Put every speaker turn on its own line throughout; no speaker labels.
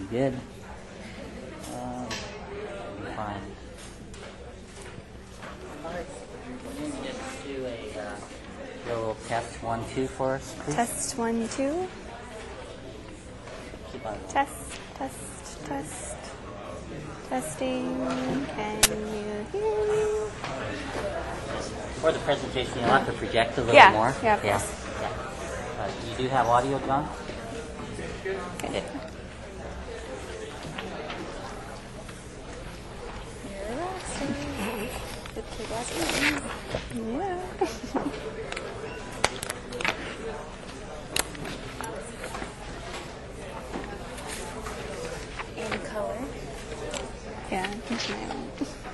good. Fine. Just do a little test 1, 2 for us, please.
Test 1, 2.
Keep on.
Test. Testing. Can you hear me?
For the presentation, you'll have to project a little more.
Yeah, of course.
You do have audio, John?
Okay. Yeah.
In color.
Yeah, keep my own.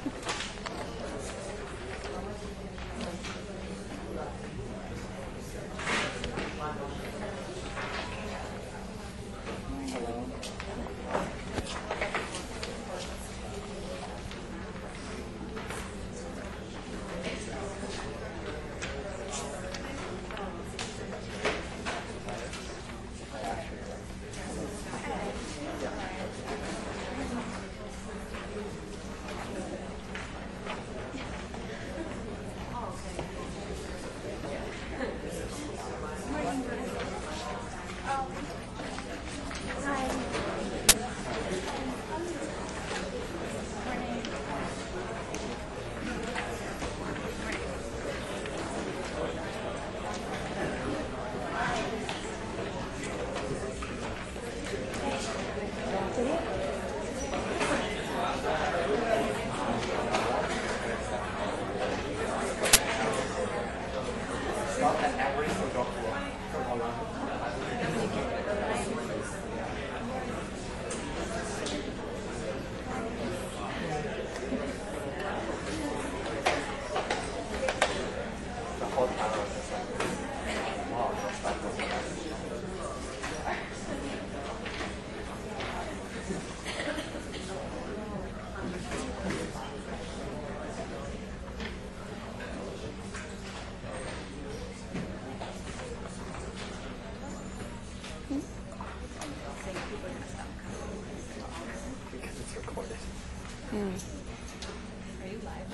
Are you live?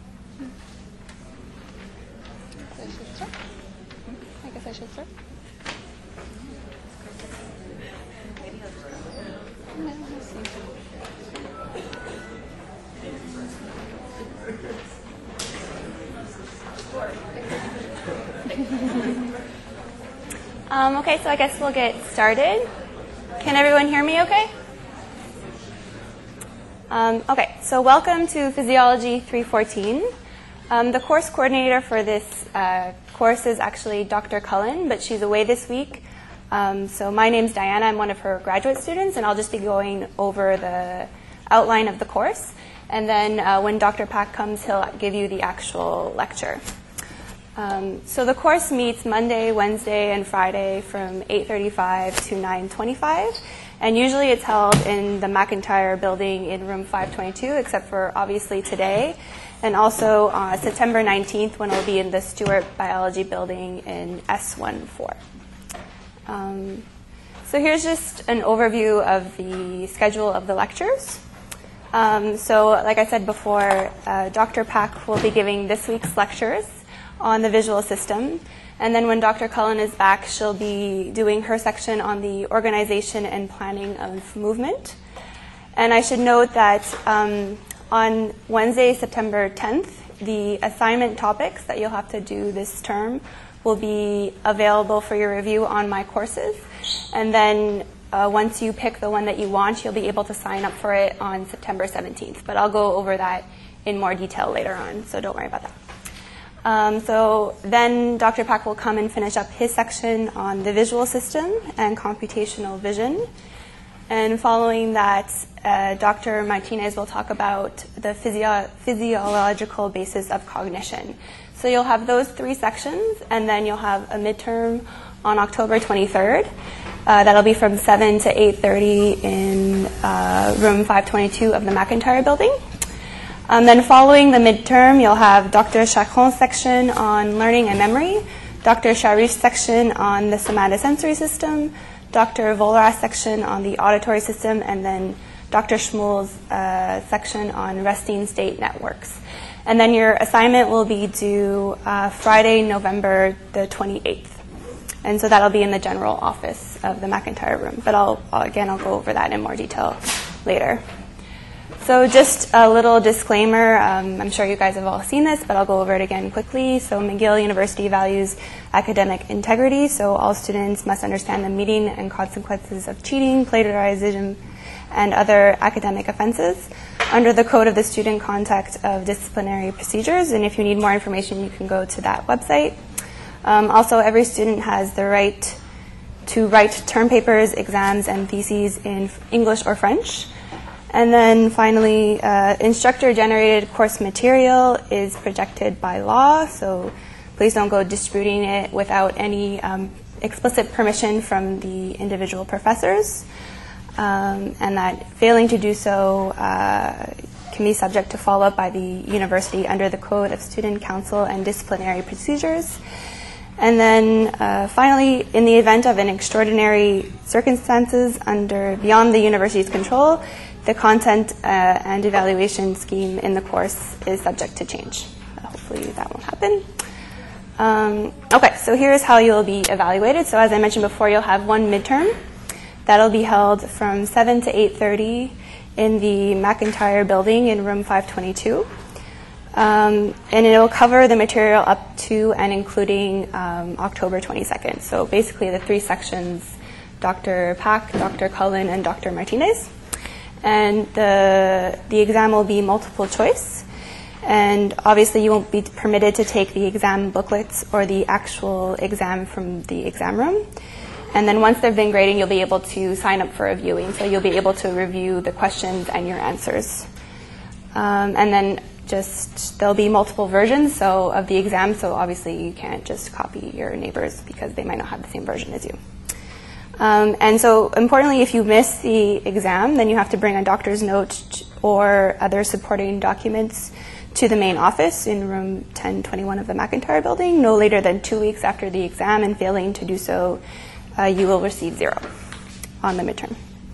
I guess I should start. No, we'll see. Okay, so I guess we'll get started. Can everyone hear me okay? Okay, so welcome to Physiology 314. The course coordinator for this course is actually Dr. Cullen, but she's away this week. So my name's Diana. I'm one of her graduate students, and I'll just be going over the outline of the course. And then when Dr. Pak comes, he'll give you the actual lecture. So the course meets Monday, Wednesday, and Friday from 8:35 to 9:25. And usually it's held in the McIntyre building in room 522, except for obviously today. And also September 19th when it'll be in the Stewart Biology building in S14. So here's just an overview of the schedule of the lectures. So like I said before, Dr. Pak will be giving this week's lectures on the visual system. And then when Dr. Cullen is back, she'll be doing her section on the organization and planning of movement. And I should note that on Wednesday, September 10th, the assignment topics that you'll have to do this term will be available for your review on my courses. And then once you pick the one that you want, you'll be able to sign up for it on September 17th. But I'll go over that in more detail later on, so don't worry about that. So then Dr. Pak will come and finish up his section on the visual system and computational vision. And following that, Dr. Martinez will talk about the physiological basis of cognition. So you'll have those three sections, and then you'll have a midterm on October 23rd. That'll be from 7 to 8:30 in room 522 of the McIntyre building. Then following the midterm, you'll have Dr. Chacron's section on learning and memory. Dr. Sharif's section on the somatosensory system, Dr. Volras' section on the auditory system, and then Dr. Shmuel's section on resting state networks. And then your assignment will be due Friday, November the 28th. And so that'll be in the general office of the McIntyre room. But I'll go over that in more detail later. So just a little disclaimer. I'm sure you guys have all seen this, but I'll go over it again quickly. So McGill University values academic integrity. So all students must understand the meaning and consequences of cheating, plagiarism, and other academic offenses under the Code of the Student Conduct of Disciplinary Procedures. And if you need more information, you can go to that website. Also, every student has the right to write term papers, exams, and theses in English or French. And then finally, instructor-generated course material is protected by law, so please don't go distributing it without any explicit permission from the individual professors. And that failing to do so can be subject to follow-up by the university under the Code of Student Council and Disciplinary Procedures. And then finally, in the event of an extraordinary circumstances beyond the university's control, the content and evaluation scheme in the course is subject to change. Hopefully that won't happen. Okay, so here's how you'll be evaluated. So as I mentioned before, you'll have one midterm. That'll be held from 7 to 8:30 in the McIntyre building in room 522. And it'll cover the material up to and including October 22nd. So basically the three sections, Dr. Pack, Dr. Cullen, and Dr. Martinez. And the exam will be multiple choice. And obviously you won't be permitted to take the exam booklets or the actual exam from the exam room. And then once they've been graded, you'll be able to sign up for a viewing. So you'll be able to review the questions and your answers. And then there'll be multiple versions of the exam, so obviously you can't just copy your neighbors because they might not have the same version as you. And so importantly, if you miss the exam, then you have to bring a doctor's note or other supporting documents to the main office in room 1021 of the McIntyre building no later than 2 weeks after the exam, and failing to do so, you will receive 0 on the midterm.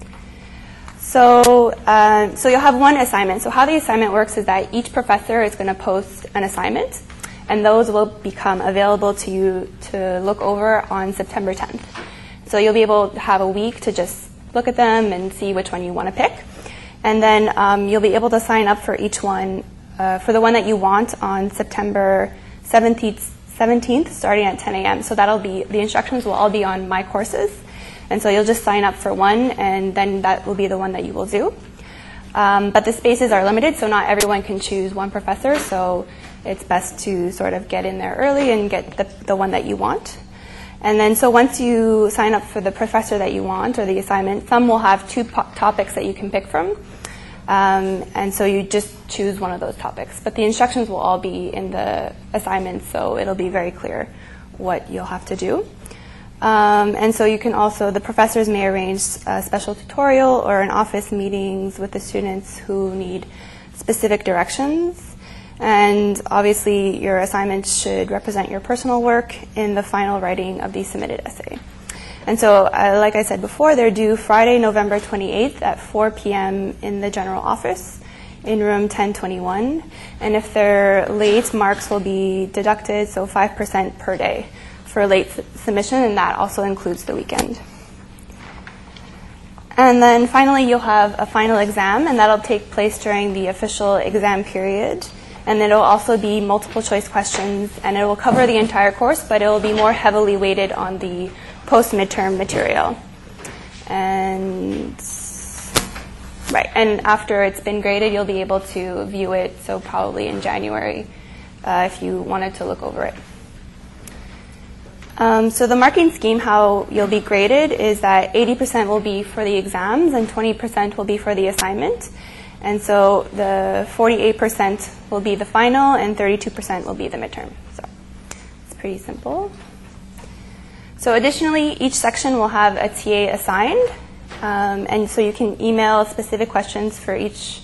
So you'll have one assignment. So how the assignment works is that each professor is going to post an assignment, and those will become available to you to look over on September 10th. So you'll be able to have a week to just look at them and see which one you want to pick. And then you'll be able to sign up for each one, for the one that you want on September 17th, starting at 10 a.m. So the instructions will all be on My Courses. And so you'll just sign up for one, and then that will be the one that you will do. But the spaces are limited, so not everyone can choose one professor. So it's best to sort of get in there early and get the one that you want. And then so once you sign up for the professor that you want or the assignment, some will have 2 topics that you can pick from. And so you just choose one of those topics. But the instructions will all be in the assignment, so it'll be very clear what you'll have to do. And so you can also, the professors may arrange a special tutorial or an office meetings with the students who need specific directions. And obviously your assignments should represent your personal work in the final writing of the submitted essay. And so, like I said before, they're due Friday, November 28th at 4 p.m. in the general office in room 1021. And if they're late, marks will be deducted, so 5% per day for late submission, and that also includes the weekend. And then finally, you'll have a final exam, and that'll take place during the official exam period. And it'll also be multiple choice questions, and it will cover the entire course, but it will be more heavily weighted on the post-midterm material. And after it's been graded, you'll be able to view it, so probably in January if you wanted to look over it. So the marking scheme, how you'll be graded, is that 80% will be for the exams and 20% will be for the assignment. And so the 48% will be the final and 32% will be the midterm. So it's pretty simple. So additionally, each section will have a TA assigned. And so you can email specific questions for each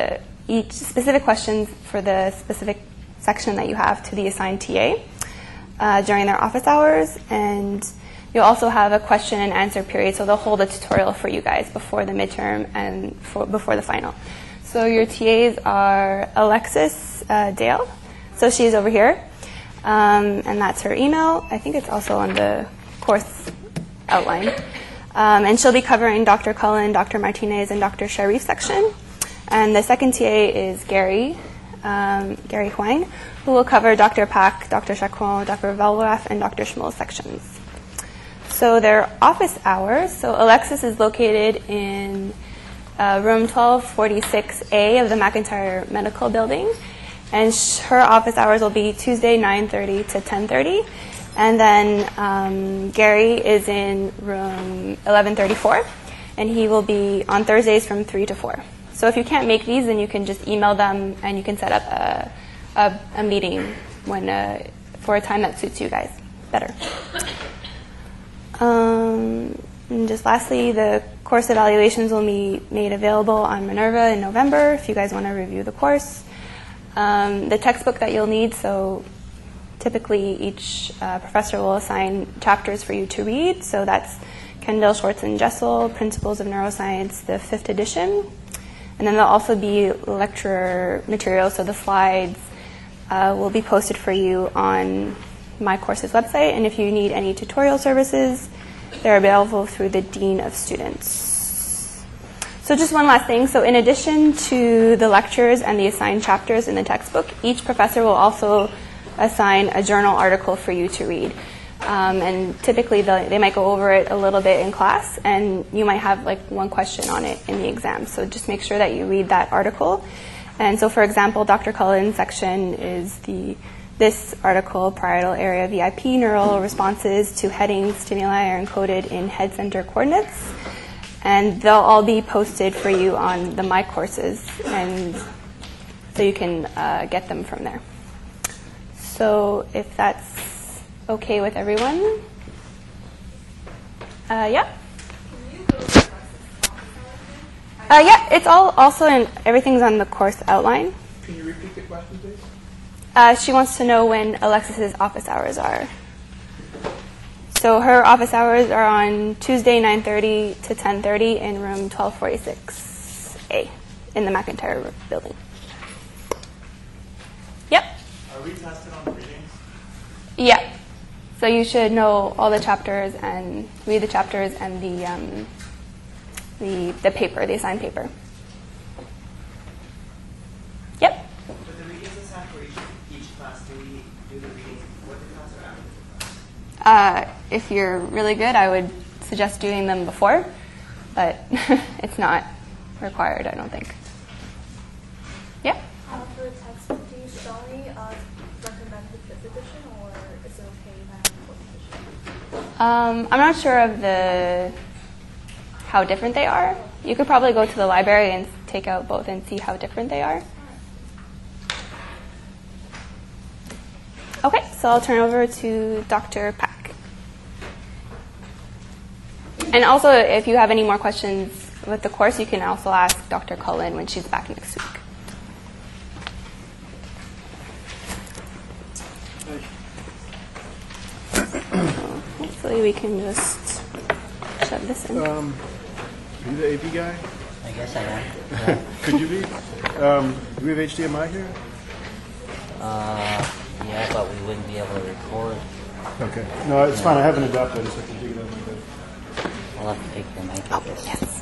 specific questions for the specific section that you have to the assigned TA. during their office hours, and you'll also have a question and answer period, so they'll hold a tutorial for you guys before the midterm and before the final. So your TAs are Alexis Dale, so she's over here, and that's her email. I think it's also on the course outline. And she'll be covering Dr. Cullen, Dr. Martinez, and Dr. Sharif's section. And the second TA is Gary Huang, who will cover Dr. Pak, Dr. Chacron, Dr. Valraf, and Dr. Schmull's sections. So their office hours, so Alexis is located in room 1246A of the McIntyre Medical Building, and her office hours will be Tuesday 9:30 to 10:30. And then Gary is in room 1134, and he will be on Thursdays from 3 to 4. So if you can't make these, then you can just email them, and you can set up a meeting for a time that suits you guys better. And just lastly, the course evaluations will be made available on Minerva in November if you guys want to review the course. The textbook that you'll need, so typically each professor will assign chapters for you to read. So that's Kendall, Schwartz, and Jessel, Principles of Neuroscience, the 5th edition. And then there'll also be lecture material, so the slides will be posted for you on my course's website. And if you need any tutorial services, they're available through the Dean of Students. So just one last thing. So in addition to the lectures and the assigned chapters in the textbook, each professor will also assign a journal article for you to read. And typically they might go over it a little bit in class, and you might have like one question on it in the exam. So just make sure that you read that article. And so, for example, Dr. Cullen's section is this article, parietal area VIP neural responses to heading stimuli are encoded in head center coordinates. And they'll all be posted for you on the My Courses, and so you can get them from there. So if that's okay with everyone. Yeah? Yeah, it's all also in, everything's on the course outline.
Can you repeat the question, please?
She wants to know when Alexis's office hours are. So her office hours are on Tuesday 9:30 to 10:30 in room 1246A in the McIntyre building. Yep.
Are we tested on the readings?
Yeah. So you should know all the chapters and read the chapters and the paper, the assigned paper. Yep.
But the readings assigned for each class, do we do the readings before the class or after the class?
If you're really good, I would suggest doing them before, but it's not required, I don't think. Yeah?
For the textbook, do you strongly recommend the 5th edition, or is it okay if I have the 4th edition?
I'm not sure of how different they are. You could probably go to the library and take out both and see how different they are. Okay, so I'll turn over to Dr. Pak. And also, if you have any more questions with the course, you can also ask Dr. Cullen when she's back next week. Hopefully we can just shove this in.
Are you the AV guy?
I guess I am. Yeah.
Could you be? Do we have HDMI here?
Yeah, but we wouldn't be able to record.
Okay. No, it's fine. I have an adapter. I just have to dig it out.
I'll have to take the mic.
Oh, yes.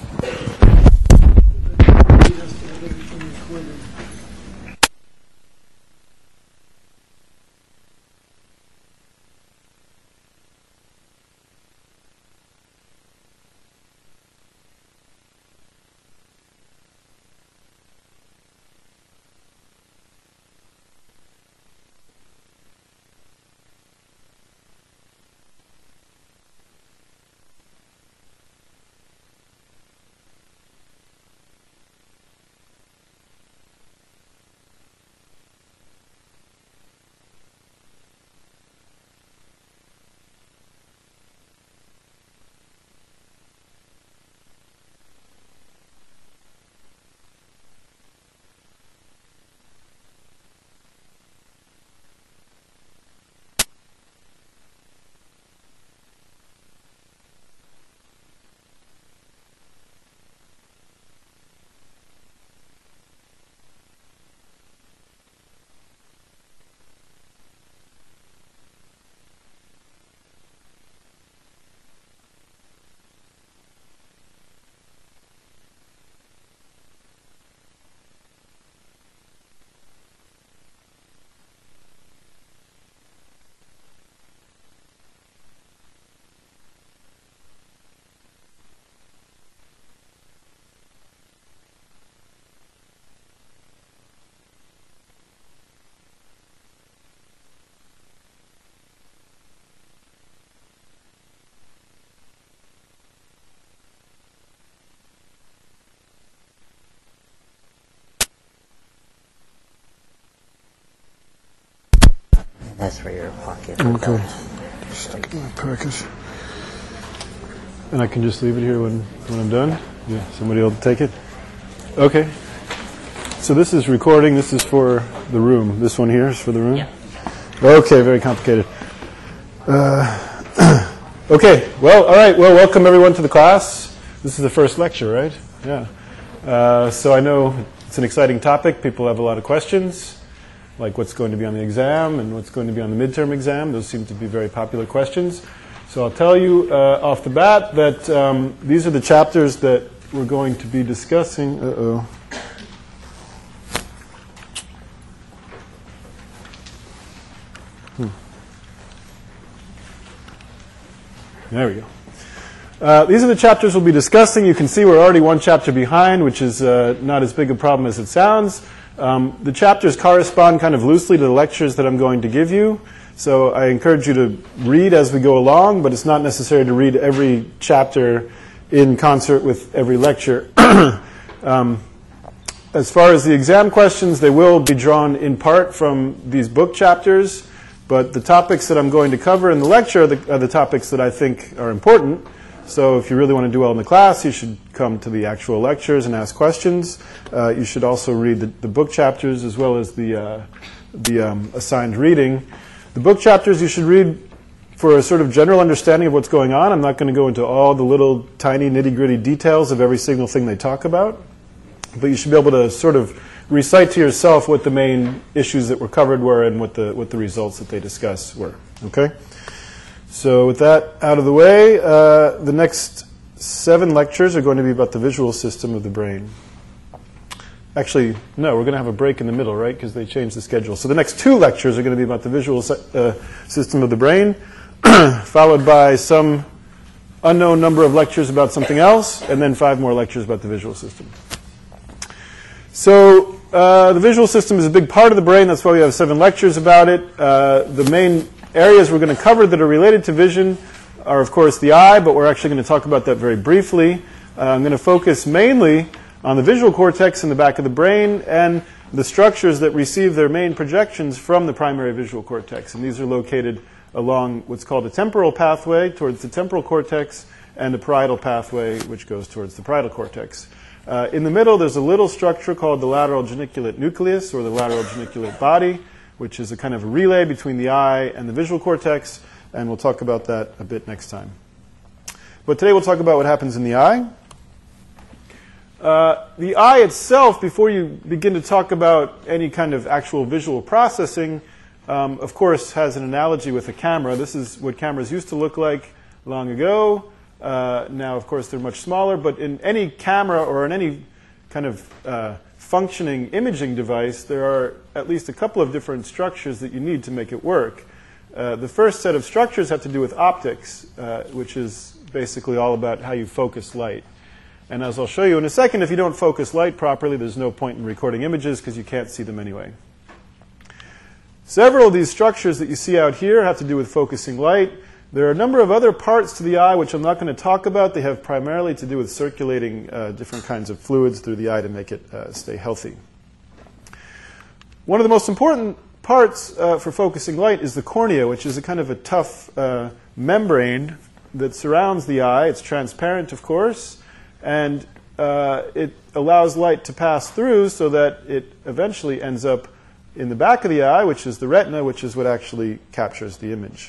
That's for your pocket.
Okay. Stick it in my pocket. And I can just leave it here when I'm done? Yeah, somebody will take it? Okay. So this is recording. This is for the room. This one here is for the room?
Yeah.
Okay, very complicated. Okay, well, all right. Well, welcome everyone to the class. This is the first lecture, right? Yeah. So I know it's an exciting topic. People have a lot of questions, like what's going to be on the exam and what's going to be on the midterm exam. Those seem to be very popular questions. So I'll tell you off the bat that these are the chapters that we're going to be discussing. Uh-oh. There we go. These are the chapters we'll be discussing. You can see we're already one chapter behind, which is not as big a problem as it sounds. The chapters correspond kind of loosely to the lectures that I'm going to give you. So I encourage you to read as we go along, but it's not necessary to read every chapter in concert with every lecture. As far as the exam questions, they will be drawn in part from these book chapters, but the topics that I'm going to cover in the lecture are the topics that I think are important. So if you really want to do well in the class, you should come to the actual lectures and ask questions. You should also read the book chapters as well as the assigned reading. The book chapters you should read for a sort of general understanding of what's going on. I'm not going to go into all the little tiny nitty-gritty details of every single thing they talk about, but you should be able to sort of recite to yourself what the main issues that were covered were and what the results that they discuss were. Okay? So with that out of the way, the next 7 lectures are going to be about the visual system of the brain. Actually, no, we're going to have a break in the middle, right, because they changed the schedule. So the next 2 lectures are going to be about the visual system of the brain, followed by some unknown number of lectures about something else, and then 5 more lectures about the visual system. So the visual system is a big part of the brain. That's why we have 7 lectures about it. The main areas we're going to cover that are related to vision are, of course, the eye, but we're actually going to talk about that very briefly. I'm going to focus mainly on the visual cortex in the back of the brain and the structures that receive their main projections from the primary visual cortex. And these are located along what's called a temporal pathway towards the temporal cortex and a parietal pathway which goes towards the parietal cortex. In the middle, there's a little structure called the lateral geniculate nucleus, or the lateral geniculate body, which is a kind of a relay between the eye and the visual cortex, and we'll talk about that a bit next time. But today we'll talk about what happens in the eye. The eye itself, before you begin to talk about any kind of actual visual processing, of course, has an analogy with a camera. This is what cameras used to look like long ago. Now, of course, they're much smaller, but in any camera or in any kind of functioning imaging device, there are at least a couple of different structures that you need to make it work. The first set of structures have to do with optics, which is basically all about how you focus light. And as I'll show you in a second, if you don't focus light properly, there's no point in recording images because you can't see them anyway. Several of these structures that you see out here have to do with focusing light. There are a number of other parts to the eye which I'm not going to talk about. They have primarily to do with circulating different kinds of fluids through the eye to make it stay healthy. One of the most important parts for focusing light is the cornea, which is a kind of a tough membrane that surrounds the eye. It's transparent, of course, and it allows light to pass through so that it eventually ends up in the back of the eye, which is the retina, which is what actually captures the image.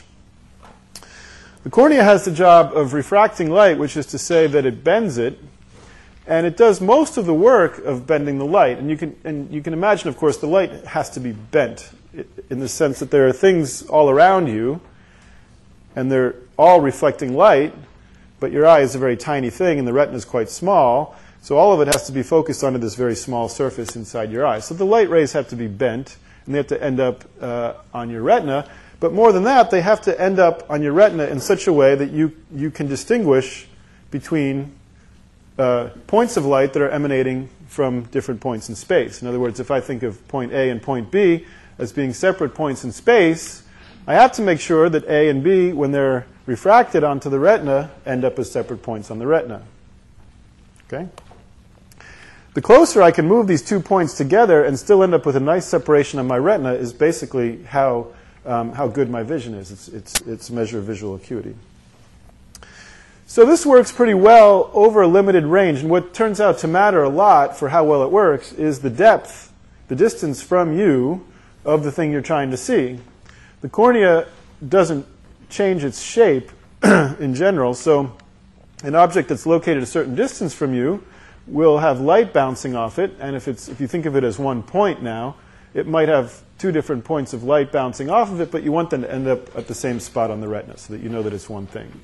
The cornea has the job of refracting light, which is to say that it bends it, and it does most of the work of bending the light. And you can imagine, of course, the light has to be bent in the sense that there are things all around you, and they're all reflecting light, but your eye is a very tiny thing, and the retina is quite small, so all of it has to be focused onto this very small surface inside your eye. So the light rays have to be bent, and they have to end up on your retina. But more than that, they have to end up on your retina in such a way that you can distinguish between points of light that are emanating from different points in space. In other words, if I think of point A and point B as being separate points in space, I have to make sure that A and B, when they're refracted onto the retina, end up as separate points on the retina. Okay? The closer I can move these 2 points together and still end up with a nice separation on my retina is basically how how good my vision is. It's a measure of visual acuity. So this works pretty well over a limited range. And what turns out to matter a lot for how well it works is the depth, the distance from you of the thing you're trying to see. The cornea doesn't change its shape in general. So an object that's located a certain distance from you will have light bouncing off it. And if you think of it as one point now, it might have two different points of light bouncing off of it, but you want them to end up at the same spot on the retina so that you know that it's one thing.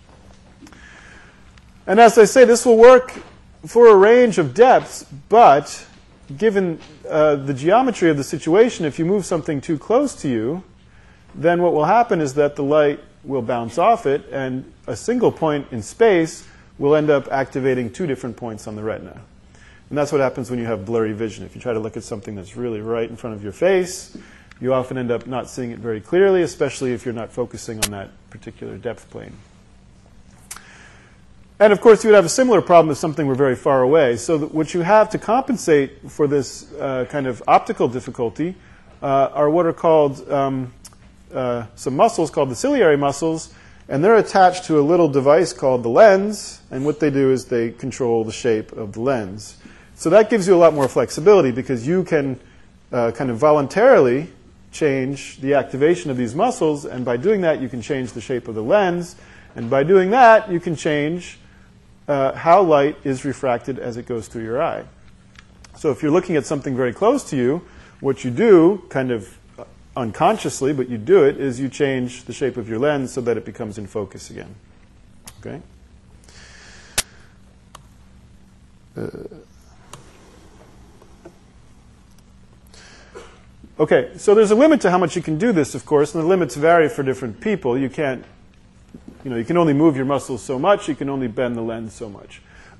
And as I say, this will work for a range of depths, but given the geometry of the situation, if you move something too close to you, then what will happen is that the light will bounce off it, and a single point in space will end up activating two different points on the retina. And that's what happens when you have blurry vision. If you try to look at something that's really right in front of your face, you often end up not seeing it very clearly, especially if you're not focusing on that particular depth plane. And of course, you would have a similar problem if something were very far away. So what you have to compensate for this kind of optical difficulty are what are called some muscles called the ciliary muscles, and they're attached to a little device called the lens, and what they do is they control the shape of the lens. So that gives you a lot more flexibility because you can kind of voluntarily change the activation of these muscles, and by doing that you can change the shape of the lens, and by doing that you can change how light is refracted as it goes through your eye. So if you're looking at something very close to you, what you do, kind of unconsciously, but you do it, is you change the shape of your lens so that it becomes in focus again. Okay? Okay, so there's a limit to how much you can do this, of course, and the limits vary for different people. You can't, you can only move your muscles so much, you can only bend the lens so much.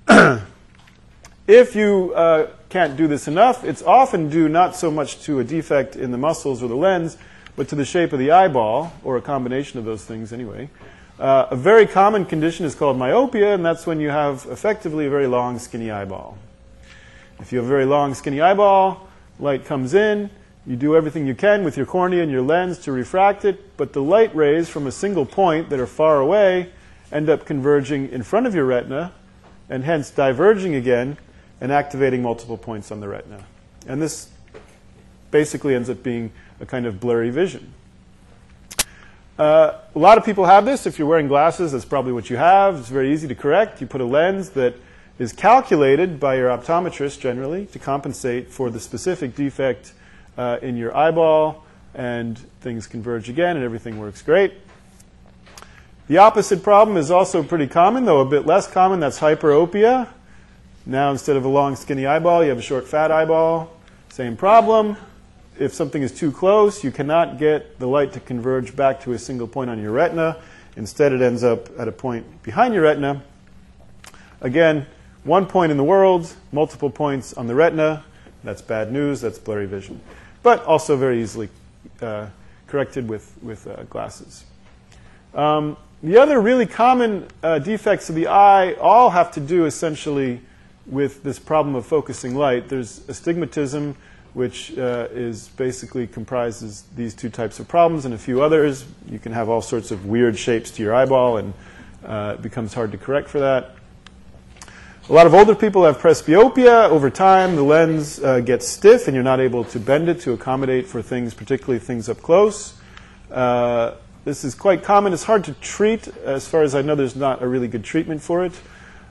If you can't do this enough, it's often due not so much to a defect in the muscles or the lens, but to the shape of the eyeball, or a combination of those things anyway. A very common condition is called myopia, and that's when you have effectively a very long, skinny eyeball. If you have a very long, skinny eyeball, light comes in, you do everything you can with your cornea and your lens to refract it, but the light rays from a single point that are far away end up converging in front of your retina, and hence diverging again and activating multiple points on the retina. And this basically ends up being a kind of blurry vision. A lot of people have this. If you're wearing glasses, that's probably what you have. It's very easy to correct. You put a lens that is calculated by your optometrist generally to compensate for the specific defect in your eyeball, and things converge again and everything works great. The opposite problem is also pretty common, though a bit less common. That's hyperopia. Now instead of a long skinny eyeball, you have a short fat eyeball. Same problem. If something is too close, you cannot get the light to converge back to a single point on your retina. Instead, it ends up at a point behind your retina. Again, one point in the world, multiple points on the retina. That's bad news. That's blurry vision. But also very easily corrected with glasses. The other really common defects of the eye all have to do essentially with this problem of focusing light. There's astigmatism, which is basically comprises these two types of problems, and a few others. You can have all sorts of weird shapes to your eyeball, and it becomes hard to correct for that. A lot of older people have presbyopia. Over time, the lens gets stiff, and you're not able to bend it to accommodate for things, particularly things up close. This is quite common. It's hard to treat. As far as I know, there's not a really good treatment for it.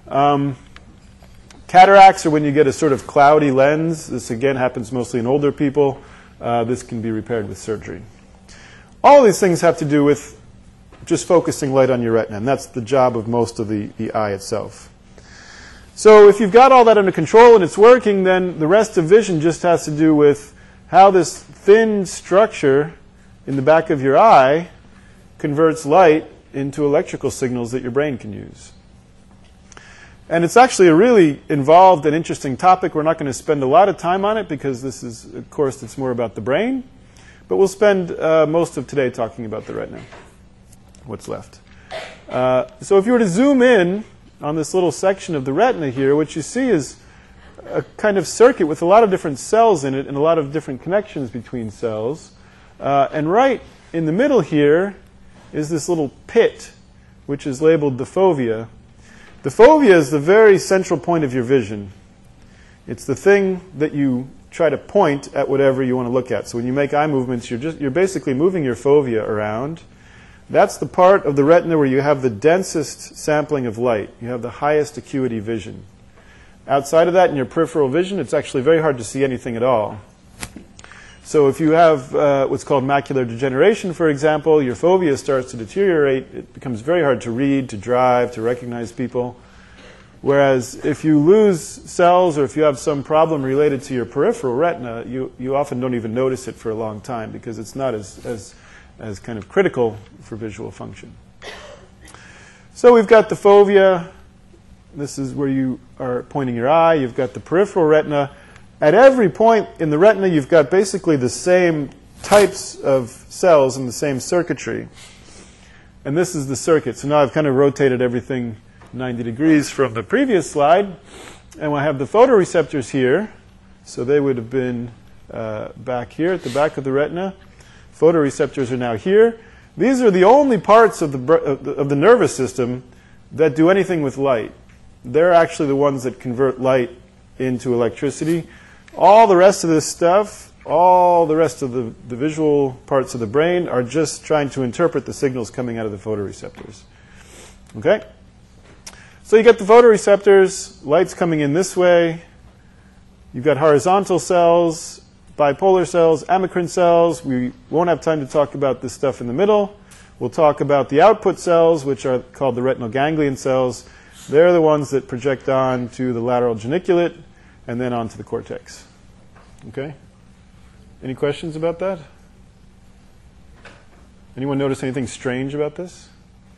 Cataracts are when you get a sort of cloudy lens. This, again, happens mostly in older people. This can be repaired with surgery. All of these things have to do with just focusing light on your retina, and that's the job of most of the eye itself. So if you've got all that under control and it's working, then the rest of vision just has to do with how this thin structure in the back of your eye converts light into electrical signals that your brain can use. And it's actually a really involved and interesting topic. We're not going to spend a lot of time on it because this is, of course, it's more about the brain. But we'll spend most of today talking about the retina, what's left. So if you were to zoom in on this little section of the retina here, what you see is a kind of circuit with a lot of different cells in it and a lot of different connections between cells. And right in the middle here is this little pit, which is labeled the fovea. The fovea is the very central point of your vision. It's the thing that you try to point at whatever you want to look at. So when you make eye movements, you're basically moving your fovea around. That's the part of the retina where you have the densest sampling of light. You have the highest acuity vision. Outside of that, in your peripheral vision, it's actually very hard to see anything at all. So if you have what's called macular degeneration, for example, your fovea starts to deteriorate. It becomes very hard to read, to drive, to recognize people. Whereas if you lose cells or if you have some problem related to your peripheral retina, you often don't even notice it for a long time because it's not as kind of critical for visual function. So we've got the fovea. This is where you are pointing your eye. You've got the peripheral retina. At every point in the retina, you've got basically the same types of cells in the same circuitry. And this is the circuit. So now I've kind of rotated everything 90 degrees from the previous slide. And I have the photoreceptors here. So they would have been back here at the back of the retina. Photoreceptors are now here. These are the only parts of the nervous system that do anything with light. They're actually the ones that convert light into electricity. All the rest of this stuff, all the rest of the visual parts of the brain are just trying to interpret the signals coming out of the photoreceptors. Okay? So you get the photoreceptors, light's coming in this way. You've got horizontal cells, bipolar cells, amacrine cells. We won't have time to talk about this stuff in the middle. We'll talk about the output cells, which are called the retinal ganglion cells. They're the ones that project on to the lateral geniculate and then onto the cortex. Okay? Any questions about that? Anyone notice anything strange about this?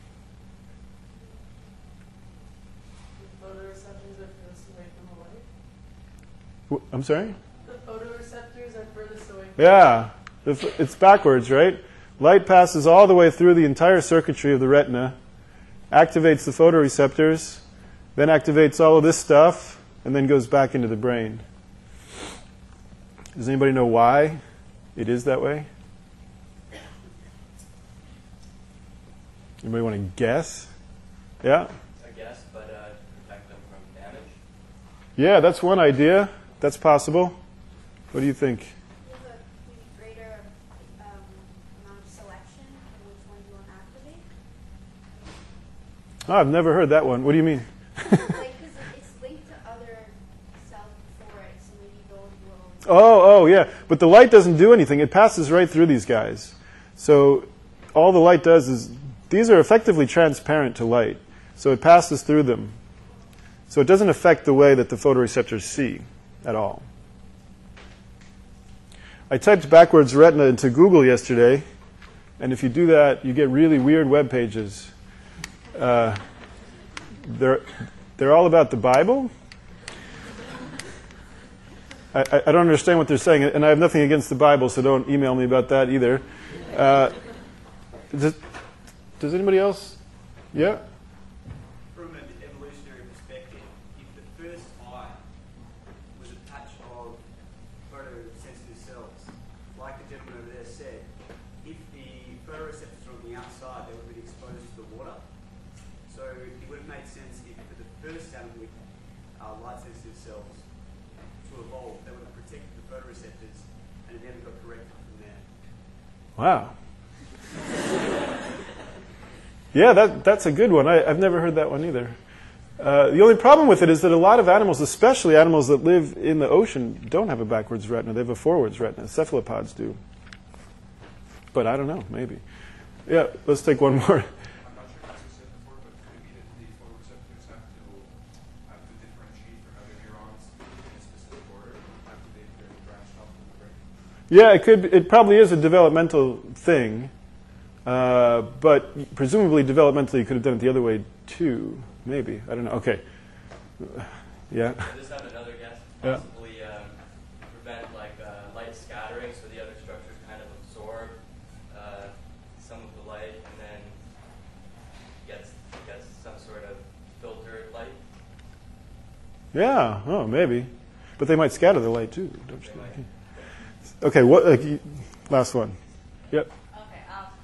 The photoreceptors are furthest away from the light.
I'm sorry?
The photoreceptors are furthest away from
Yeah. It's backwards, right? Light passes all the way through the entire circuitry of the retina, activates the photoreceptors, then activates all of this stuff, and then goes back into the brain. Does anybody know why it is that way? Anybody want to guess? Yeah?
I guess, but protect them from damage.
Yeah, that's one idea. That's possible. What do you think?
There's a maybe greater amount of selection of which ones you want to activate.
Oh, I've never heard that one. What do you mean?
Like, because it's linked to other cells before it, so maybe those will.
Oh, yeah. But the light doesn't do anything. It passes right through these guys. So all the light does is, these are effectively transparent to light. So it passes through them. So it doesn't affect the way that the photoreceptors see at all. I typed backwards retina into Google yesterday, and if you do that, you get really weird web pages. They're all about the Bible. I don't understand what they're saying, and I have nothing against the Bible, so don't email me about that either. Does anybody else? Yeah?
From an evolutionary perspective, if the first eye was a patch of photosensitive cells, like the gentleman over there said, if the photoreceptors are on the outside, they would have been exposed to the water. So it would have made sense if for the first animal with light-sensitive cells to evolve, they would have protected the photoreceptors and it then got corrected from there.
Wow. Yeah, that's a good one. I've never heard that one either. The only problem with it is that a lot of animals, especially animals that live in the ocean, don't have a backwards retina. They have a forwards retina. Cephalopods do. But I don't know, maybe. Yeah, let's take one more.
I'm not sure if this was said before, but could it be that the photoreceptors have to differentiate for how their neurons in a specific order activate their branched off in the brain?
Yeah, it could. It probably is a developmental thing. But presumably developmentally you could have done it the other way too. Maybe. I don't know. Okay. Yeah.
I just have another guess.
Yeah.
Possibly prevent light scattering, so the other structures kind of absorb some of the light and then gets some sort of filtered light.
Yeah. Oh, maybe. But they might scatter the light too, don't you think? Okay. What? Last one. Yep.
Okay.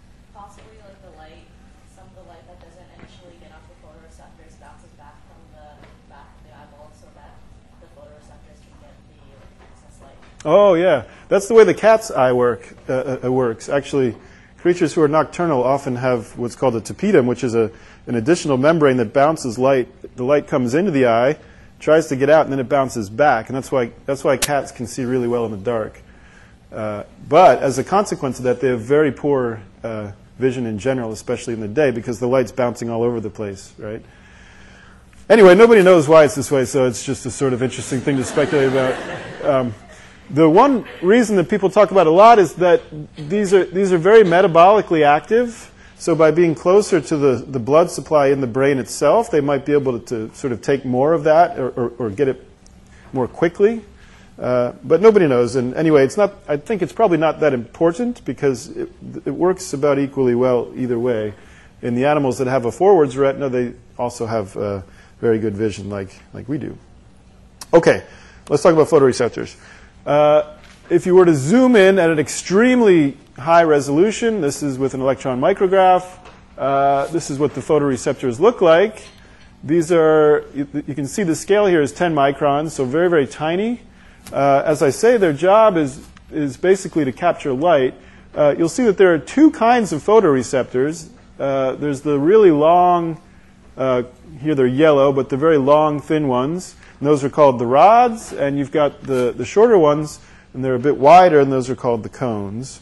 Oh, yeah. That's the way the cat's eye works. Actually, creatures who are nocturnal often have what's called a tapetum, which is an additional membrane that bounces light. The light comes into the eye, tries to get out, and then it bounces back. And that's why cats can see really well in the dark. But as a consequence of that, they have very poor vision in general, especially in the day, because the light's bouncing all over the place, right? Anyway, nobody knows why it's this way, so it's just a sort of interesting thing to speculate about. The one reason that people talk about a lot is that these are very metabolically active. So by being closer to the blood supply in the brain itself, they might be able to sort of take more of that or get it more quickly. But nobody knows. And anyway, I think it's probably not that important because it works about equally well either way. In the animals that have a forwards retina, they also have very good vision like we do. Okay, let's talk about photoreceptors. If you were to zoom in at an extremely high resolution, this is with an electron micrograph, this is what the photoreceptors look like. These are, you can see the scale here is 10 microns, so very, very tiny. As I say, their job is basically to capture light. You'll see that there are two kinds of photoreceptors. There's the really long, here they're yellow, but the very long, thin ones. And those are called the rods, and you've got the shorter ones, and they're a bit wider, and those are called the cones.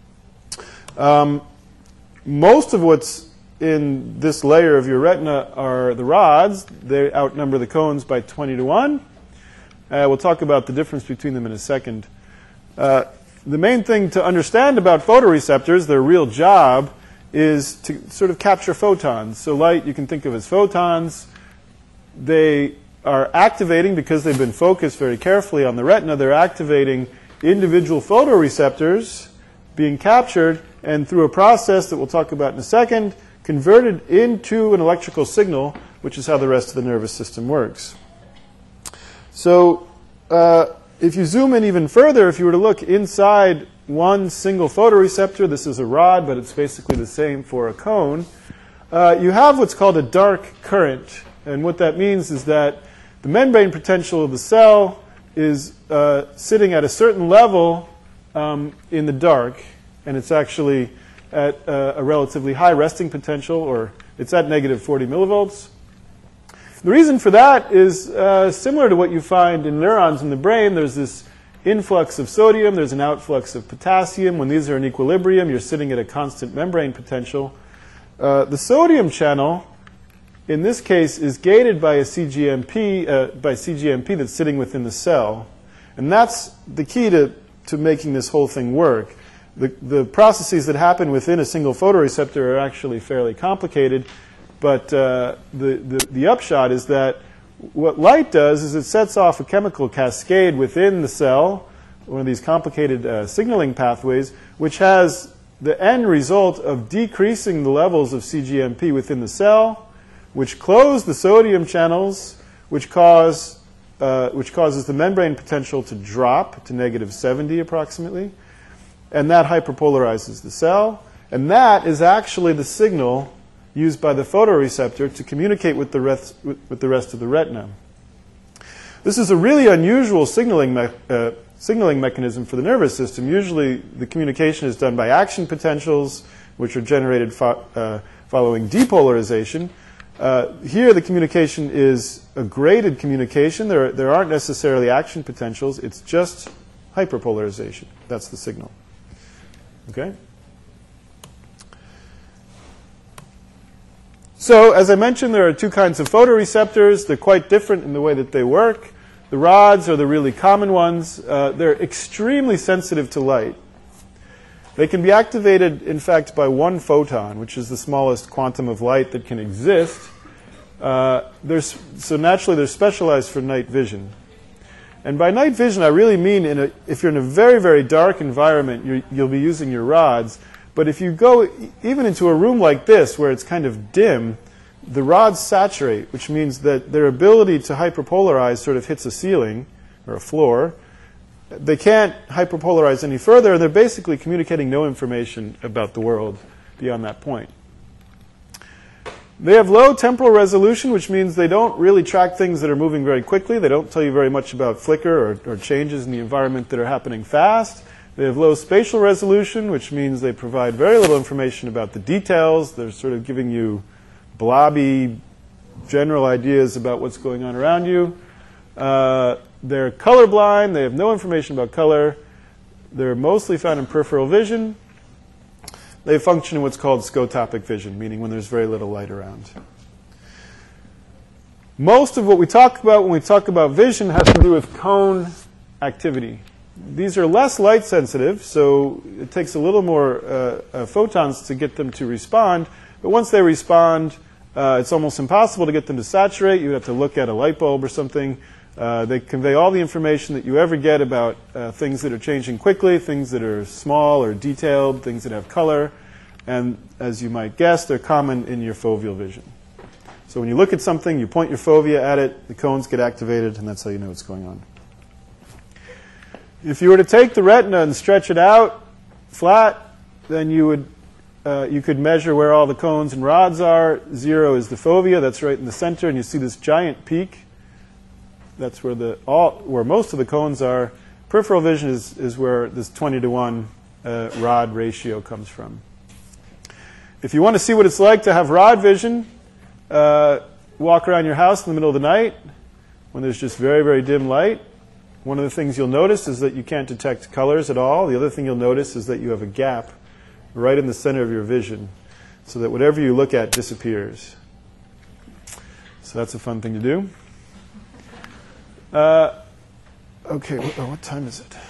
Most of what's in this layer of your retina are the rods. They outnumber the cones by 20 to 1. We'll talk about the difference between them in a second. The main thing to understand about photoreceptors, their real job, is to sort of capture photons. So light you can think of as photons. They are activating, because they've been focused very carefully on the retina, they're activating individual photoreceptors being captured, and through a process that we'll talk about in a second, converted into an electrical signal, which is how the rest of the nervous system works. So if you zoom in even further, if you were to look inside one single photoreceptor, this is a rod, but it's basically the same for a cone, you have what's called a dark current. And what that means is that the membrane potential of the cell is sitting at a certain level in the dark, and it's actually at a relatively high resting potential, or it's at negative 40 millivolts. The reason for that is similar to what you find in neurons in the brain. There's this influx of sodium, there's an outflux of potassium. When these are in equilibrium, you're sitting at a constant membrane potential. The sodium channel, in this case, is gated by a CGMP that's sitting within the cell. And that's the key to making this whole thing work. The processes that happen within a single photoreceptor are actually fairly complicated, but the upshot is that what light does is it sets off a chemical cascade within the cell, one of these complicated signaling pathways, which has the end result of decreasing the levels of CGMP within the cell, which close the sodium channels, which causes the membrane potential to drop to negative 70 approximately, and that hyperpolarizes the cell. And that is actually the signal used by the photoreceptor to communicate with the rest of the retina. This is a really unusual signaling mechanism for the nervous system. Usually the communication is done by action potentials, which are generated following depolarization. Here the communication is a graded communication. There aren't necessarily action potentials. It's just hyperpolarization. That's the signal. Okay? So, as I mentioned, there are two kinds of photoreceptors. They're quite different in the way that they work. The rods are the really common ones. They're extremely sensitive to light. They can be activated, in fact, by one photon, which is the smallest quantum of light that can exist. So naturally, they're specialized for night vision. And by night vision, I really mean if you're in a very, very dark environment, you'll be using your rods. But if you go even into a room like this, where it's kind of dim, the rods saturate, which means that their ability to hyperpolarize sort of hits a ceiling or a floor. They can't hyperpolarize any further, and they're basically communicating no information about the world beyond that point. They have low temporal resolution, which means they don't really track things that are moving very quickly. They don't tell you very much about flicker or changes in the environment that are happening fast. They have low spatial resolution, which means they provide very little information about the details. They're sort of giving you blobby, general ideas about what's going on around you. They're colorblind. They have no information about color. They're mostly found in peripheral vision. They function in what's called scotopic vision, meaning when there's very little light around. Most of what we talk about when we talk about vision has to do with cone activity. These are less light sensitive, so it takes a little more photons to get them to respond. But once they respond, it's almost impossible to get them to saturate. You have to look at a light bulb or something. They convey all the information that you ever get about things that are changing quickly, things that are small or detailed, things that have color. And as you might guess, they're common in your foveal vision. So when you look at something, you point your fovea at it, the cones get activated, and that's how you know what's going on. If you were to take the retina and stretch it out flat, then you could measure where all the cones and rods are. 0 is the fovea. That's right in the center, and you see this giant peak. That's where where most of the cones are. Peripheral vision is where this 20-to-1 rod ratio comes from. If you want to see what it's like to have rod vision, walk around your house in the middle of the night when there's just very, very dim light. One of the things you'll notice is that you can't detect colors at all. The other thing you'll notice is that you have a gap right in the center of your vision so that whatever you look at disappears. So that's a fun thing to do. Okay, what time is it?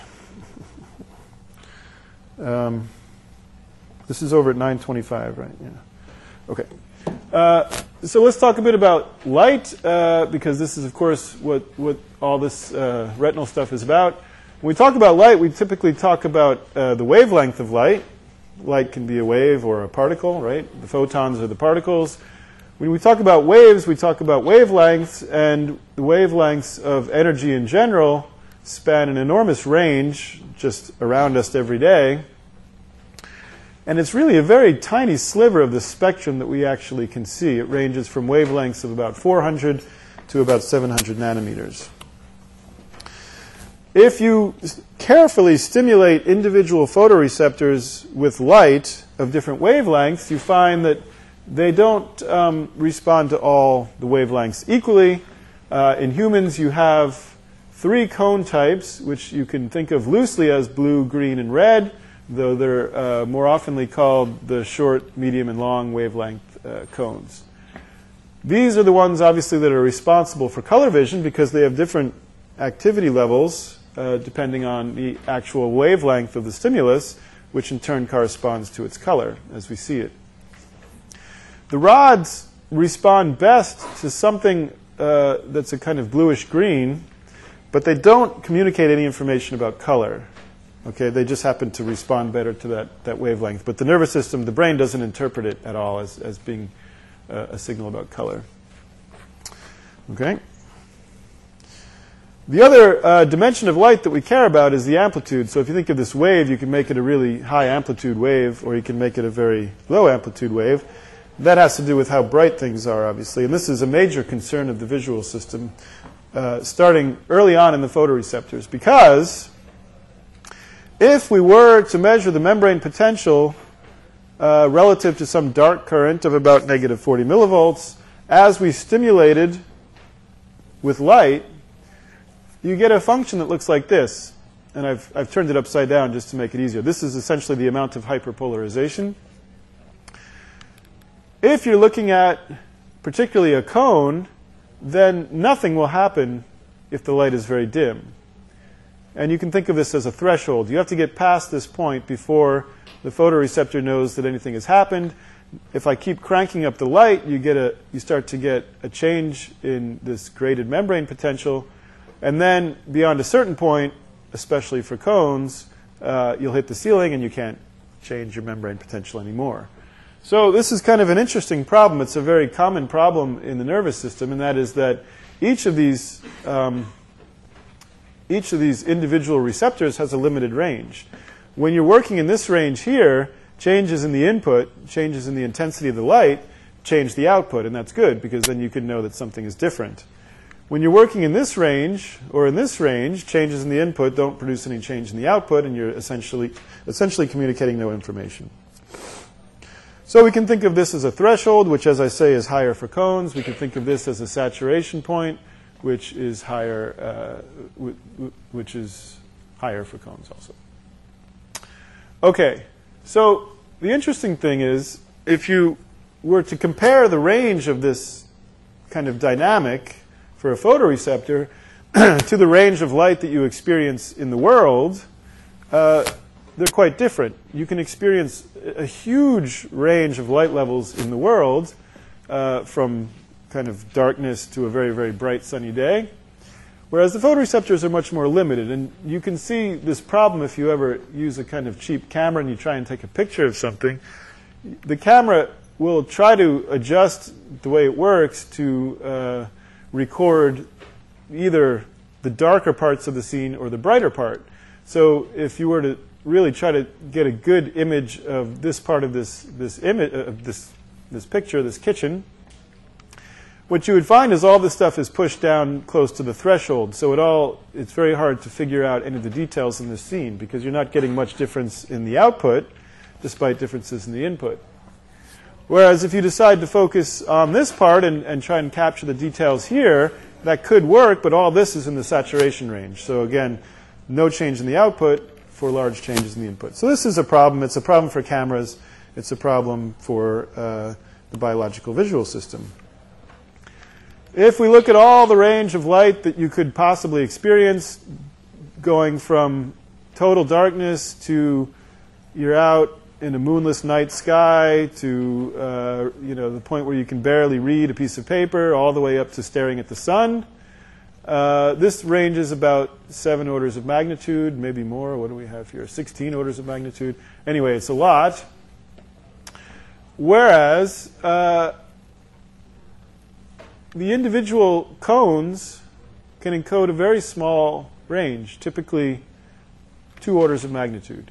This is over at 9:25, right? Yeah. Okay. So let's talk a bit about light, because this is, of course, what all this retinal stuff is about. When we talk about light, we typically talk about the wavelength of light. Light can be a wave or a particle, right? The photons are the particles. When we talk about waves, we talk about wavelengths, and the wavelengths of energy in general span an enormous range just around us every day. And it's really a very tiny sliver of the spectrum that we actually can see. It ranges from wavelengths of about 400 to about 700 nanometers. If you carefully stimulate individual photoreceptors with light of different wavelengths, you find that they don't respond to all the wavelengths equally. In humans, you have 3 cone types, which you can think of loosely as blue, green, and red, though they're more oftenly called the short, medium, and long wavelength cones. These are the ones, obviously, that are responsible for color vision because they have different activity levels depending on the actual wavelength of the stimulus, which in turn corresponds to its color as we see it. The rods respond best to something that's a kind of bluish green, but they don't communicate any information about color. Okay, they just happen to respond better to that wavelength. But the nervous system, the brain, doesn't interpret it at all as being a signal about color. Okay? The other dimension of light that we care about is the amplitude. So if you think of this wave, you can make it a really high amplitude wave, or you can make it a very low amplitude wave. That has to do with how bright things are, obviously. And this is a major concern of the visual system, starting early on in the photoreceptors. Because if we were to measure the membrane potential relative to some dark current of about negative 40 millivolts, as we stimulated with light, you get a function that looks like this. And I've turned it upside down just to make it easier. This is essentially the amount of hyperpolarization. If you're looking at particularly a cone, then nothing will happen if the light is very dim. And you can think of this as a threshold. You have to get past this point before the photoreceptor knows that anything has happened. If I keep cranking up the light, you start to get a change in this graded membrane potential. And then beyond a certain point, especially for cones, you'll hit the ceiling and you can't change your membrane potential anymore. So this is kind of an interesting problem. It's a very common problem in the nervous system, and that is that each of these individual receptors has a limited range. When you're working in this range here, changes in the input, changes in the intensity of the light, change the output, and that's good because then you can know that something is different. When you're working in this range or in this range, changes in the input don't produce any change in the output, and you're essentially communicating no information. So we can think of this as a threshold, which, as I say, is higher for cones. We can think of this as a saturation point, which is higher for cones also. Okay, so the interesting thing is, if you were to compare the range of this kind of dynamic for a photoreceptor to the range of light that you experience in the world, they're quite different. You can experience a huge range of light levels in the world, from kind of darkness to a very, very bright sunny day, whereas the photoreceptors are much more limited. And you can see this problem if you ever use a kind of cheap camera and you try and take a picture of something. The camera will try to adjust the way it works to record either the darker parts of the scene or the brighter part. So if you were to really try to get a good image of this part of this picture, this kitchen, what you would find is all this stuff is pushed down close to the threshold. So it's very hard to figure out any of the details in this scene because you're not getting much difference in the output despite differences in the input. Whereas if you decide to focus on this part and try and capture the details here, that could work, but all this is in the saturation range. So again, no change in the output for large changes in the input. So this is a problem. It's a problem for cameras. It's a problem for the biological visual system. If we look at all the range of light that you could possibly experience, going from total darkness to you're out in a moonless night sky to the point where you can barely read a piece of paper, all the way up to staring at the sun. This range is about 7 orders of magnitude, maybe more. What do we have here? 16 orders of magnitude. Anyway, it's a lot. Whereas the individual cones can encode a very small range, typically 2 orders of magnitude.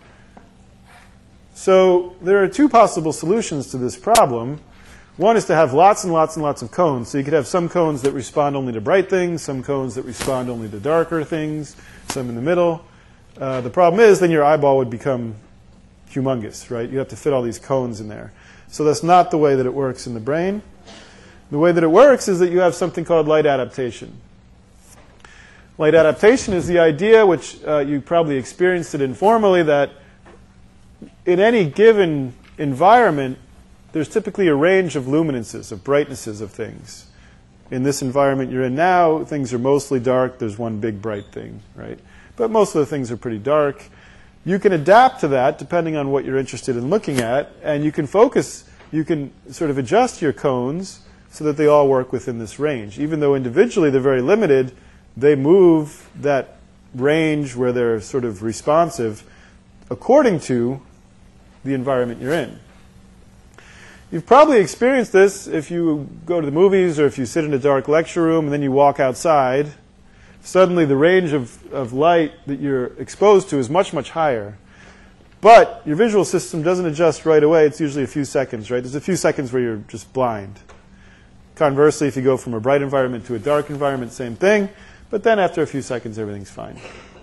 So there are 2 possible solutions to this problem. One is to have lots and lots and lots of cones. So you could have some cones that respond only to bright things, some cones that respond only to darker things, some in the middle. The problem is then your eyeball would become humongous, right? You have to fit all these cones in there. So that's not the way that it works in the brain. The way that it works is that you have something called light adaptation. Light adaptation is the idea, which you probably experienced it informally, that in any given environment, there's typically a range of luminances, of brightnesses of things. In this environment you're in now, things are mostly dark. There's one big bright thing, right? But most of the things are pretty dark. You can adapt to that depending on what you're interested in looking at, and you can focus, you can sort of adjust your cones so that they all work within this range. Even though individually they're very limited, they move that range where they're sort of responsive according to the environment you're in. You've probably experienced this if you go to the movies or if you sit in a dark lecture room and then you walk outside. Suddenly the range of light that you're exposed to is much, much higher. But your visual system doesn't adjust right away. It's usually a few seconds, right? There's a few seconds where you're just blind. Conversely, if you go from a bright environment to a dark environment, same thing. But then after a few seconds, everything's fine.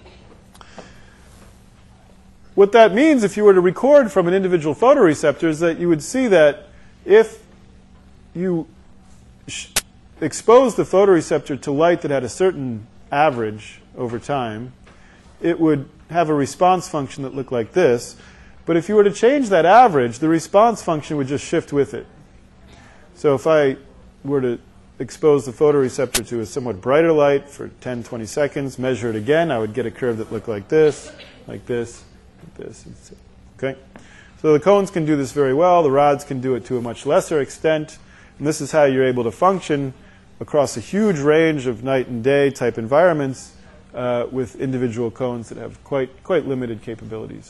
What that means, if you were to record from an individual photoreceptor, is that you would see that if you expose the photoreceptor to light that had a certain average over time, it would have a response function that looked like this. But if you were to change that average, the response function would just shift with it. So if I were to expose the photoreceptor to a somewhat brighter light for 10, 20 seconds, measure it again, I would get a curve that looked like this, like this, like this. Okay? So the cones can do this very well. The rods can do it to a much lesser extent. And this is how you're able to function across a huge range of night and day type environments with individual cones that have quite limited capabilities.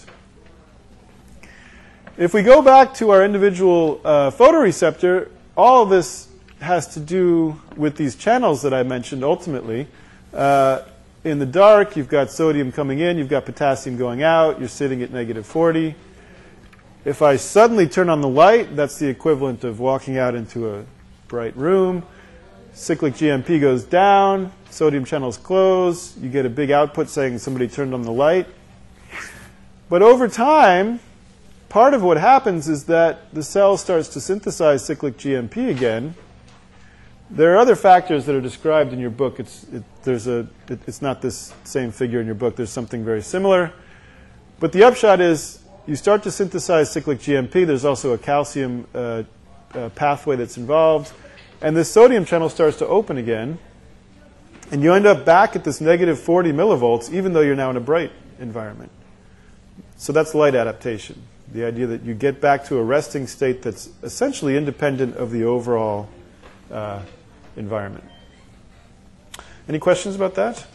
If we go back to our individual photoreceptor, all of this has to do with these channels that I mentioned ultimately. In the dark, you've got sodium coming in, you've got potassium going out, you're sitting at -40. If I suddenly turn on the light, that's the equivalent of walking out into a bright room. Cyclic GMP goes down, sodium channels close, you get a big output saying somebody turned on the light. But over time, part of what happens is that the cell starts to synthesize cyclic GMP again. There are other factors that are described in your book. It's not this same figure in your book. There's something very similar. But the upshot is you start to synthesize cyclic GMP. There's also a calcium pathway that's involved. And this sodium channel starts to open again. And you end up back at this negative 40 millivolts, even though you're now in a bright environment. So that's light adaptation. The idea that you get back to a resting state that's essentially independent of the overall environment. Any questions about that?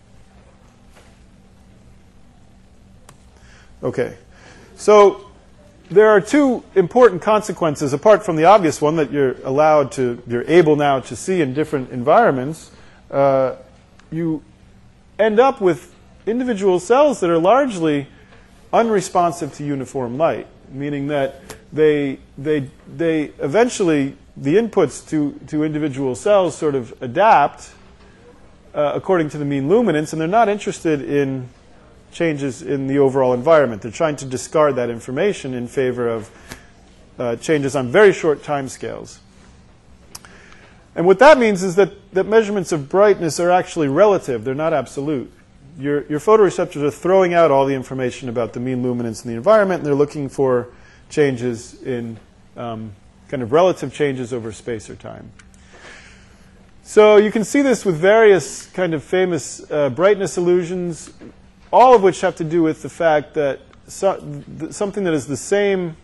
Okay. So there are two important consequences, apart from the obvious one that you're able now to see in different environments. You end up with individual cells that are largely unresponsive to uniform light, meaning that they eventually, the inputs to individual cells sort of adapt according to the mean luminance, and they're not interested in changes in the overall environment. They're trying to discard that information in favor of changes on very short time scales. And what that means is that measurements of brightness are actually relative. They're not absolute. Your photoreceptors are throwing out all the information about the mean luminance in the environment, and they're looking for changes in kind of relative changes over space or time. So you can see this with various kind of famous brightness illusions, all of which have to do with the fact that something that is the same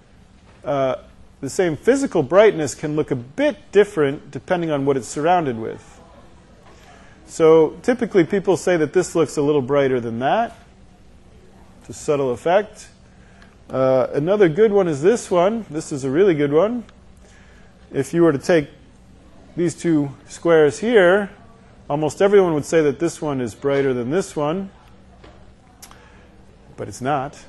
physical brightness can look a bit different depending on what it's surrounded with. So typically people say that this looks a little brighter than that. It's a subtle effect. Another good one is this one. This is a really good one. If you were to take these two squares here, almost everyone would say that this one is brighter than this one. But it's not.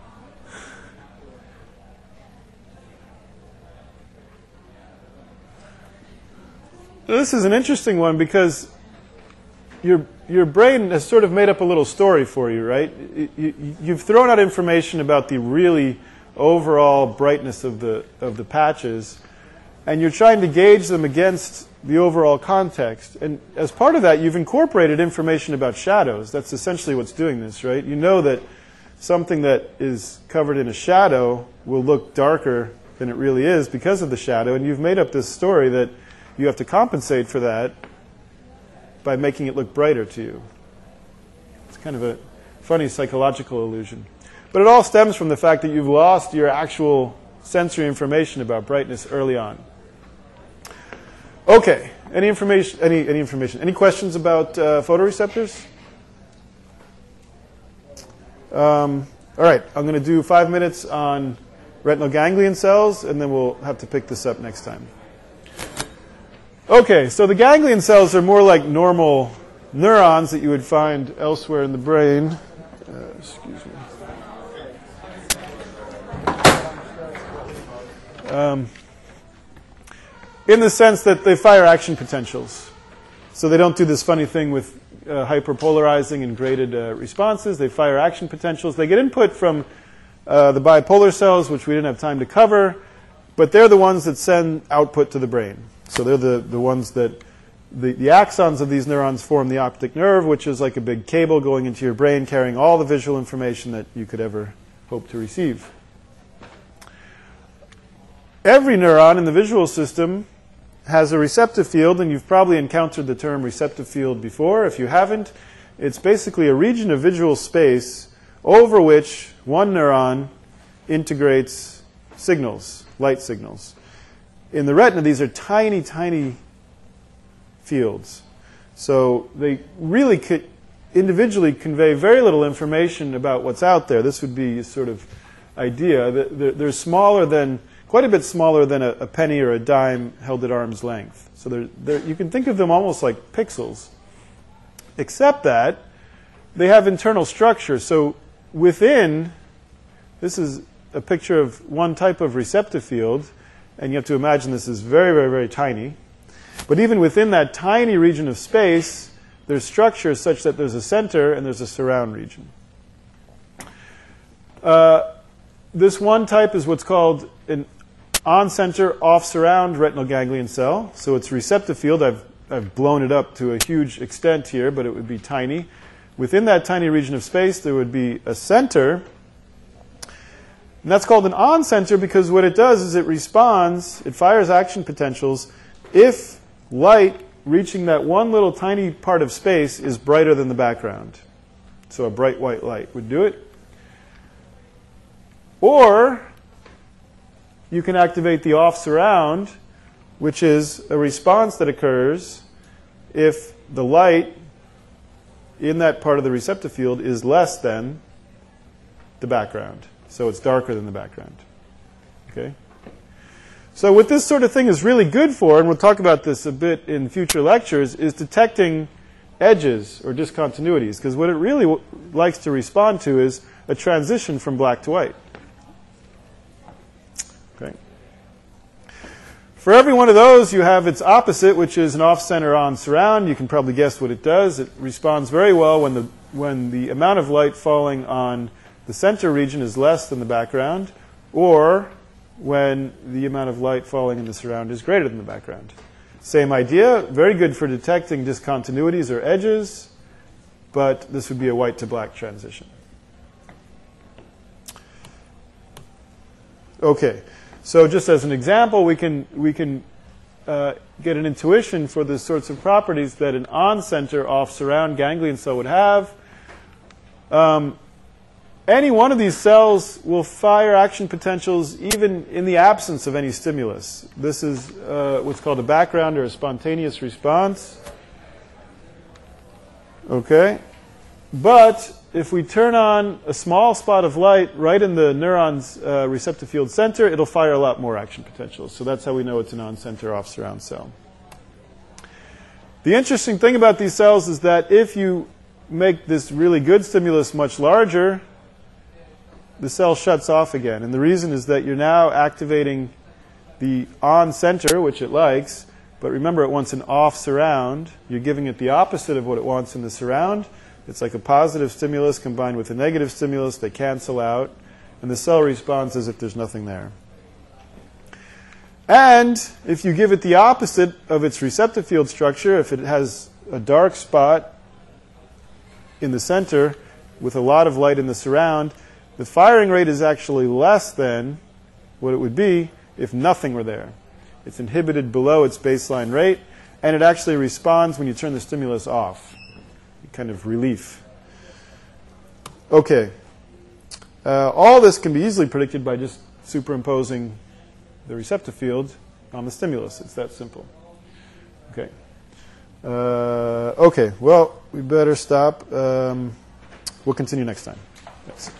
This is an interesting one because your brain has sort of made up a little story for you, right? You've thrown out information about the really overall brightness of the patches, and you're trying to gauge them against the overall context. And as part of that, you've incorporated information about shadows. That's essentially what's doing this, right? You know that something that is covered in a shadow will look darker than it really is because of the shadow, and you've made up this story that you have to compensate for that by making it look brighter to you. It's kind of a funny psychological illusion. But it all stems from the fact that you've lost your actual sensory information about brightness early on. Okay, any questions about photoreceptors? All right, I'm going to do 5 minutes on retinal ganglion cells, and then we'll have to pick this up next time. Okay, so the ganglion cells are more like normal neurons that you would find elsewhere in the brain. Excuse me. In the sense that they fire action potentials. So they don't do this funny thing with hyperpolarizing and graded responses. They fire action potentials. They get input from the bipolar cells, which we didn't have time to cover, but they're the ones that send output to the brain. So they're the ones that the axons of these neurons form the optic nerve, which is like a big cable going into your brain, carrying all the visual information that you could ever hope to receive. Every neuron in the visual system has a receptive field, and you've probably encountered the term receptive field before. If you haven't, it's basically a region of visual space over which one neuron integrates signals, light signals. In the retina, these are tiny, tiny fields. So they really could individually convey very little information about what's out there. This would be a sort of idea. They're smaller than, quite a bit smaller than a penny or a dime held at arm's length. So you can think of them almost like pixels, except that they have internal structure. So within, this is a picture of one type of receptive field, and you have to imagine this is very, very, very tiny. But even within that tiny region of space, there's structures such that there's a center and there's a surround region. This one type is what's called an on-center, off-surround retinal ganglion cell. So it's receptive field. I've blown it up to a huge extent here, but it would be tiny. Within that tiny region of space, there would be a center. And that's called an on-center because what it does is it responds, it fires action potentials if light reaching that one little tiny part of space is brighter than the background. So a bright white light would do it. Or you can activate the off-surround, which is a response that occurs if the light in that part of the receptive field is less than the background. So it's darker than the background. Okay? So what this sort of thing is really good for, and we'll talk about this a bit in future lectures, is detecting edges or discontinuities. Because what it really likes to respond to is a transition from black to white. Okay. For every one of those, you have its opposite, which is an off-center on-surround. You can probably guess what it does. It responds very well when the amount of light falling on the center region is less than the background, or when the amount of light falling in the surround is greater than the background. Same idea, very good for detecting discontinuities or edges, but this would be a white to black transition. Okay, so just as an example, we can get an intuition for the sorts of properties that an on-center off-surround ganglion cell would have. Any one of these cells will fire action potentials even in the absence of any stimulus. This is what's called a background or a spontaneous response. Okay? But if we turn on a small spot of light right in the neuron's receptive field center, it'll fire a lot more action potentials. So that's how we know it's an on-center off-surround cell. The interesting thing about these cells is that if you make this really good stimulus much larger, the cell shuts off again. And the reason is that you're now activating the on-center, which it likes, but remember it wants an off-surround. You're giving it the opposite of what it wants in the surround. It's like a positive stimulus combined with a negative stimulus. They cancel out, and the cell responds as if there's nothing there. And if you give it the opposite of its receptive field structure, if it has a dark spot in the center with a lot of light in the surround, the firing rate is actually less than what it would be if nothing were there. It's inhibited below its baseline rate, and it actually responds when you turn the stimulus off. Kind of relief. Okay. All this can be easily predicted by just superimposing the receptive field on the stimulus. It's that simple. Okay. Okay. Well, we better stop. We'll continue next time. Thanks.